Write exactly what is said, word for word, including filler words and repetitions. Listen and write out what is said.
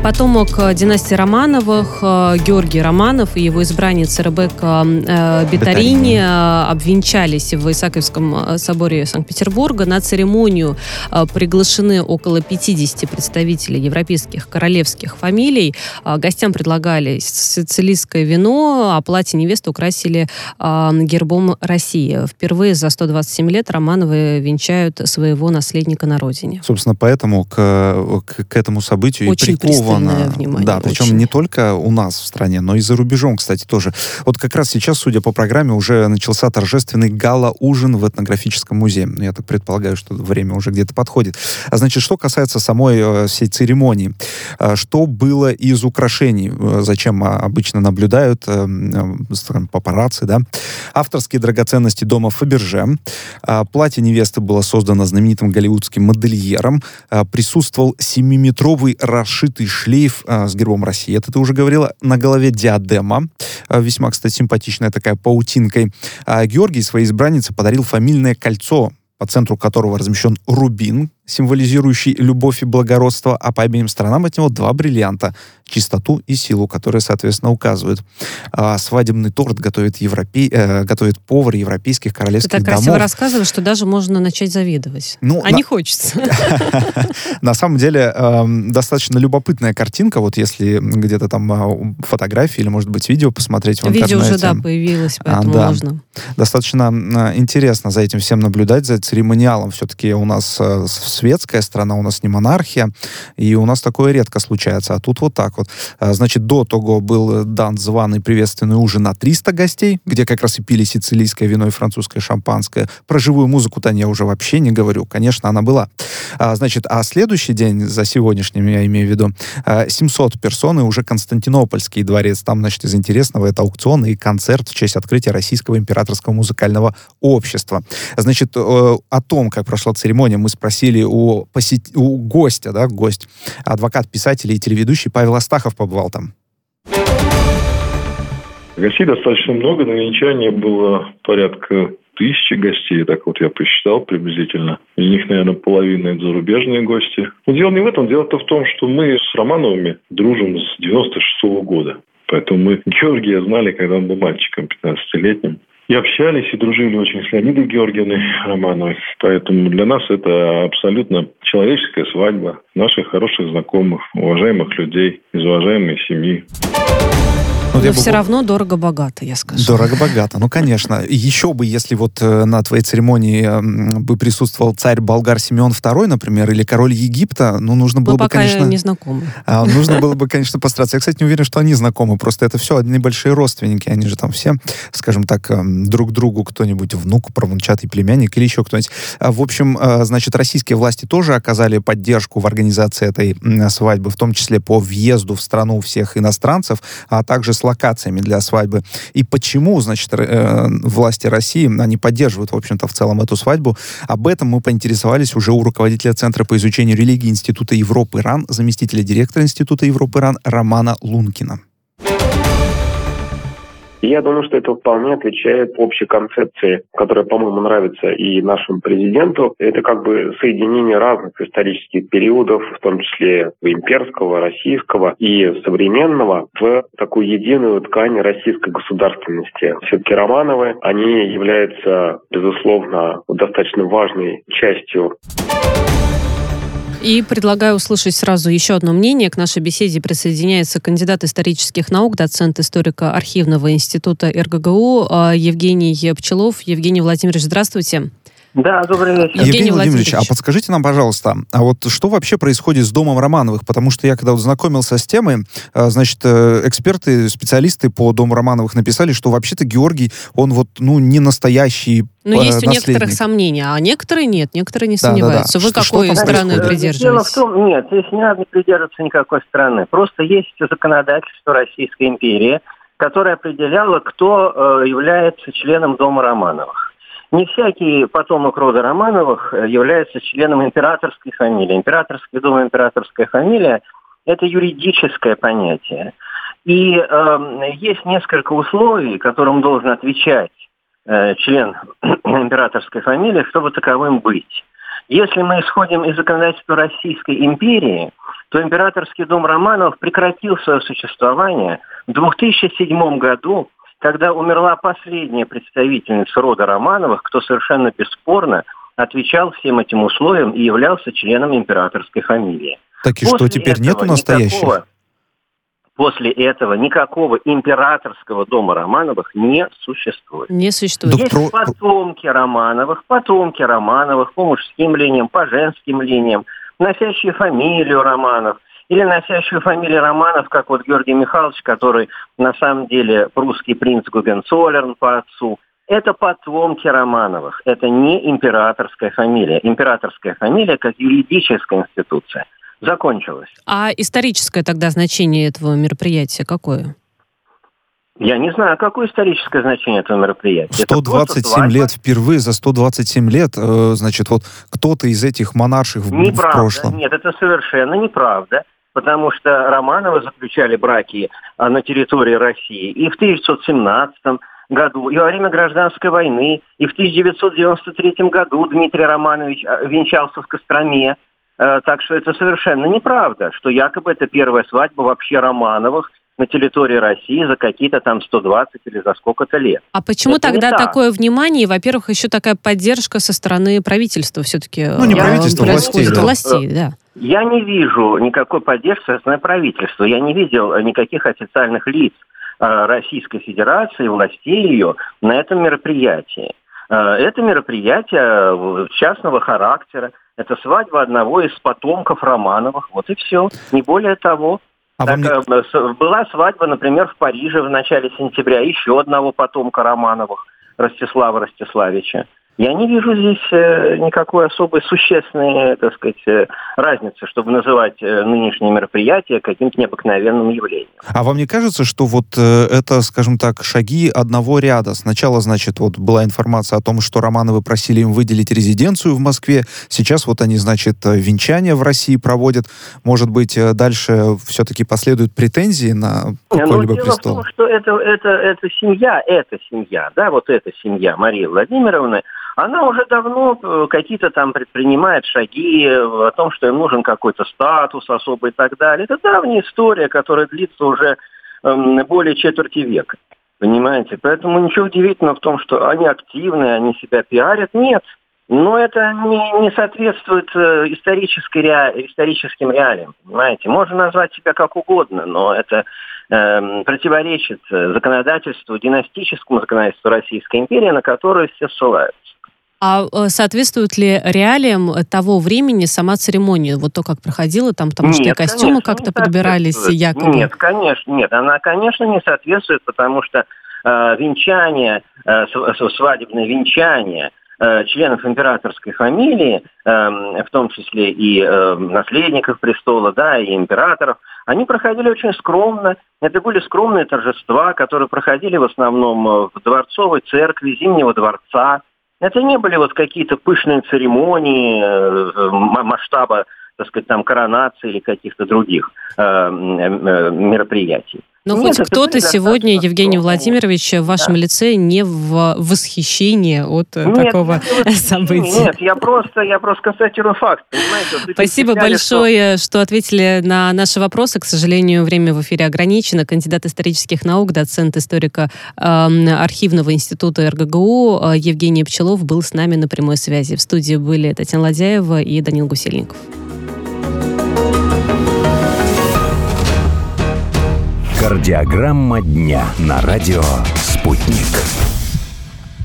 Потомок династии Романовых Георгий Романов и его избранница Ребекка Бетарини обвенчались в Исааковском соборе Санкт-Петербурга. На церемонию приглашены около пятидесяти представителей европейских королевских фамилий. Гостям предлагали сицилийское вино, а платье невесты украсили гербом России. Впервые за сто двадцать семь лет Романовы венчают своего наследника на родине. Собственно, поэтому к, к, к этому событию очень и приковано. Внимание, да, причем очень. не только у нас в стране, но и за рубежом, кстати, тоже. Вот как раз сейчас, судя по программе, уже начался торжественный гала-ужин в этнографическом музее. Я так предполагаю, что время уже где-то подходит. А значит, что касается самой э, всей церемонии, э, что было из украшений, э, зачем обычно наблюдают э, э, папарацци, да? Авторские драгоценности дома Фаберже. Э, платье невесты было создано знаменитым голливудским модельером. Э, присутствовал семиметровый расшитый шлейф а, с гербом России. Это ты уже говорила. На голове диадема. А, весьма, кстати, симпатичная такая паутинкой. А Георгий своей избраннице подарил фамильное кольцо, по центру которого размещен рубин, символизирующий любовь и благородство, а по обеим сторонам от него два бриллианта, чистоту и силу, которые, соответственно, указывают. А свадебный торт готовит, европе... э, готовит повар европейских королевских домов. Ты так красиво рассказываешь, что даже можно начать завидовать. Ну, а на... не хочется. На самом деле, достаточно любопытная картинка, вот если где-то там фотографии или, может быть, видео посмотреть в интернете. Видео уже, да, появилось, поэтому можно. Достаточно интересно за этим всем наблюдать, за церемониалом. Все-таки у нас светская страна, у нас не монархия, и у нас такое редко случается, а тут вот так вот. Значит, до того был дан званый приветственный ужин на триста гостей, где как раз и пили сицилийское вино и французское шампанское. Про живую музыку-то я уже вообще не говорю. Конечно, она была. Значит, а следующий день, за сегодняшним, я имею в виду, семьсот персон, и уже Константинопольский дворец. Там, значит, из интересного это аукцион и концерт в честь открытия Российского императорского музыкального общества. Значит, о том, как прошла церемония, мы спросили у, посет... у гостя, да, гость, адвокат, писатель и телеведущий Павел Астахов побывал там. Гостей достаточно много, на венчании было порядка тысячи гостей, так вот я посчитал приблизительно. Из них, наверное, половина это зарубежные гости. Но дело не в этом, дело-то в том, что мы с Романовыми дружим с девяносто шестого года. Поэтому мы Георгия знали, когда он был мальчиком, пятнадцатилетним. И общались, и дружили очень с Леонидой Георгиевной Романовой. Поэтому для нас это абсолютно человеческая свадьба наших хороших знакомых, уважаемых людей из уважаемой семьи. Вот но все бы... равно дорого-богато, я скажу. Дорого-богато, ну, конечно. Еще бы, если вот э, на твоей церемонии э, бы присутствовал царь-болгар Симеон второй, например, или король Египта, ну, нужно было Мы бы, пока конечно... не знакомы. А, нужно было бы, конечно, постараться. Я, кстати, не уверен, что они знакомы, просто это все одни большие родственники. Они же там все, скажем так, э, друг другу кто-нибудь внук, правнучатый племянник или еще кто-нибудь. А, в общем, э, значит, российские власти тоже оказали поддержку в организации этой э, свадьбы, в том числе по въезду в страну всех иностранцев, а также с локациями для свадьбы. И почему, значит, э, власти России, они поддерживают, в общем-то, в целом эту свадьбу. Об этом мы поинтересовались уже у руководителя Центра по изучению религии Института Европы РАН, заместителя директора Института Европы РАН Романа Лункина. Я думаю, что это вполне отвечает общей концепции, которая, по-моему, нравится и нашему президенту. Это как бы соединение разных исторических периодов, в том числе имперского, российского и современного, в такую единую ткань российской государственности. Все-таки Романовы, они являются, безусловно, достаточно важной частью. И предлагаю услышать сразу еще одно мнение. К нашей беседе присоединяется кандидат исторических наук, доцент историко-архивного института эр гэ гэ у Евгений Пчелов. Евгений Владимирович, здравствуйте. Да, добрый вечер. Евгений, Евгений Владимирович, Владимирович, а подскажите нам, пожалуйста, а вот что вообще происходит с домом Романовых? Потому что я, когда вот знакомился с темой, значит, эксперты, специалисты по дому Романовых написали, что вообще-то Георгий, он вот, ну, не настоящий Но наследник. Есть у некоторых сомнения, а некоторые нет, некоторые не сомневаются. Да, да, да. Вы что, какой что стороны придерживаетесь? Дело в том, нет, здесь не надо придерживаться никакой страны. Просто есть законодательство Российской империи, которое определяло, кто э, является членом дома Романовых. Не всякий потомок рода Романовых является членом императорской фамилии. Императорский дом, императорская фамилия – это юридическое понятие. И э, есть несколько условий, которым должен отвечать э, член императорской фамилии, чтобы таковым быть. Если мы исходим из законодательства Российской империи, то императорский дом Романовых прекратил свое существование в две тысячи седьмом году, когда умерла последняя представительница рода Романовых, кто совершенно бесспорно отвечал всем этим условиям и являлся членом императорской фамилии. Так и После что, теперь нету настоящих? Никакого, после этого никакого императорского дома Романовых не существует. Не существует. Есть про... потомки Романовых, потомки Романовых по мужским линиям, по женским линиям, носящие фамилию Романов, или носящую фамилию Романов, как вот Георгий Михайлович, который на самом деле прусский принц Гогенцоллерн по отцу. Это потомки Романовых, это не императорская фамилия. Императорская фамилия как юридическая институция закончилась. А историческое тогда значение этого мероприятия какое? Я не знаю, какое историческое значение этого мероприятия. сто двадцать семь лет, впервые за сто двадцать семь лет, э, значит, вот кто-то из этих монарших в, в прошлом. Нет, это совершенно неправда, потому что Романовы заключали браки на территории России и в тысяча девятьсот семнадцатом году, и во время гражданской войны, и в тысяча девятьсот девяносто третьем году Дмитрий Романович венчался в Костроме. Так что это совершенно неправда, что якобы это первая свадьба вообще Романовых на территории России за какие-то там сто двадцать или за сколько-то лет. А почему это тогда такое внимание? Во-первых, еще такая поддержка со стороны правительства все-таки. Ну, не правительства, властей. Да. властей да. Я не вижу никакой поддержки со стороны правительства. Я не видел никаких официальных лиц Российской Федерации, властей ее на этом мероприятии. Это мероприятие частного характера. Это свадьба одного из потомков Романовых. Вот и все. Не более того. А так, не... Была свадьба, например, в Париже в начале сентября еще одного потомка Романовых, Ростислава Ростиславича. Я не вижу здесь никакой особой существенной, так сказать, разницы, чтобы называть нынешнее мероприятие каким-то необыкновенным явлением. А вам не кажется, что вот это, скажем так, шаги одного ряда? Сначала, значит, вот была информация о том, что Романовы просили им выделить резиденцию в Москве. Сейчас вот они, значит, венчание в России проводят. Может быть, дальше все-таки последуют претензии на какой-либо дело престол? В том, что это, это, это семья, это семья, да, вот эта семья Марии Владимировны, она уже давно какие-то там предпринимает шаги о том, что им нужен какой-то статус особый и так далее. Это давняя история, которая длится уже э, более четверти века. Понимаете? Поэтому ничего удивительного в том, что они активные, они себя пиарят. Нет. Но это не, не соответствует э, исторической ре... историческим реалиям. Понимаете? Можно назвать себя как угодно, но это э, противоречит законодательству, династическому законодательству Российской империи, на которое все ссылаются. А соответствует ли реалиям того времени сама церемония? Вот то, как проходила там, потому что нет, костюмы конечно, как-то подбирались якобы? Нет, конечно, нет. Она, конечно, не соответствует, потому что э, венчание, э, свадебное венчание э, членов императорской фамилии, э, в том числе и э, наследников престола, да, и императоров, они проходили очень скромно. Это были скромные торжества, которые проходили в основном в дворцовой церкви Зимнего дворца. Это не были вот какие-то пышные церемонии э, масштаба, так сказать, там коронации или каких-то других э, э, мероприятий. Но Нет, хоть кто-то сегодня, Евгений Владимирович, в вашем да. лице не в восхищении от нет, такого нет, события. Нет, я просто, я просто констатирую факт. Вот Спасибо большое, что... что ответили на наши вопросы. К сожалению, время в эфире ограничено. Кандидат исторических наук, доцент историка э, архивного института эр гэ гэ у э, Евгений Пчелов был с нами на прямой связи. В студии были Татьяна Ладяева и Данил Гусельников. Кардиограмма дня на радио «Спутник».